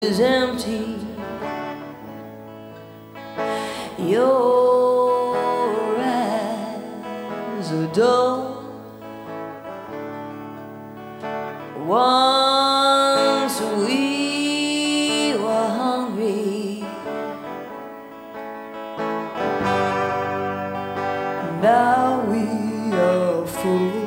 is empty. Your eyes are dull. Once we were hungry, now we are full.